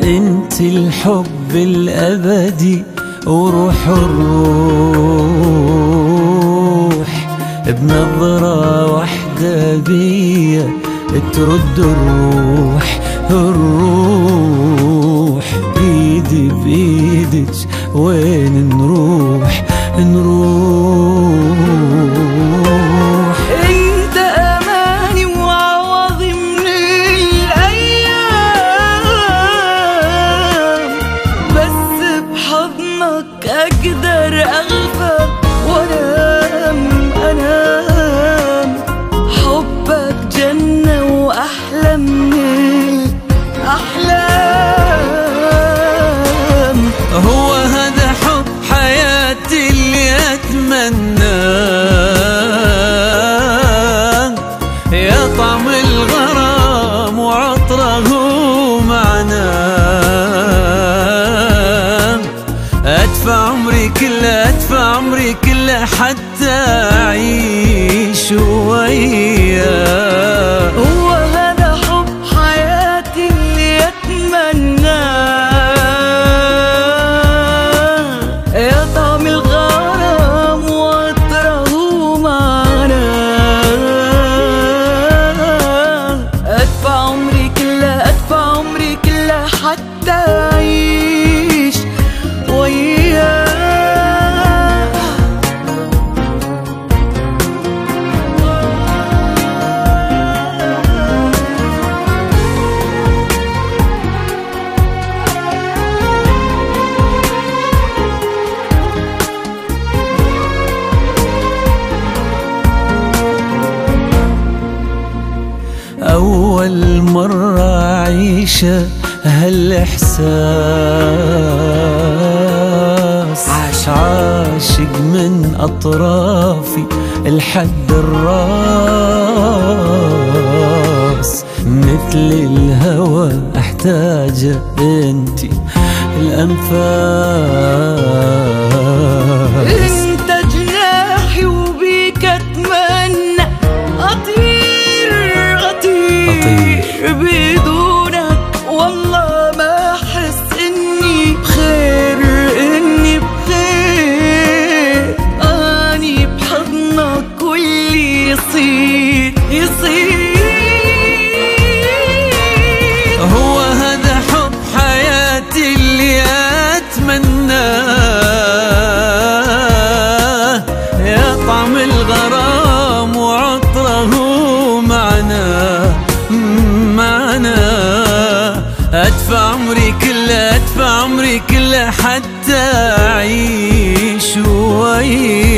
انت الحب الابدي وروح الروح، بنظرة واحدة بيا ترد الروح. الروح بيدي بإيدك وين نروح نروح. انت اماني وعوضي من الايام، بس بحضنك اقدر اغفى وانام. حبك جنة واحلى من الاحلام. هو هذا حب حياتي اللي اتمناه، يا طعم الغرام وعطره معناه. ادفع عمري كله، ادفع عمري كله حتى اعيش وياه. هو هذا حب حياتي اللي اتمناه، يا طعم الغرام وعطره معناه. ادفع عمري كله، ادفع عمري كله حتى اعيش وياه. أول مرة أعيشه هالإحساس، عاشق من أطرافي لحد الراس. مثل الهوى أحتاجه أنتي الأنفاس. انت جناحي وبيك اتمنى اطير اطير. بدونك والله ما احس اني بخير، اني بخير. اني بحضنك واللي يصير يصير. هو هذا حب حياتي اللي أتمناه، يا طعم الغرام وعطره معناه معناه. أدفع عمري كله، أدفع عمري كله حتى أعيش وياه.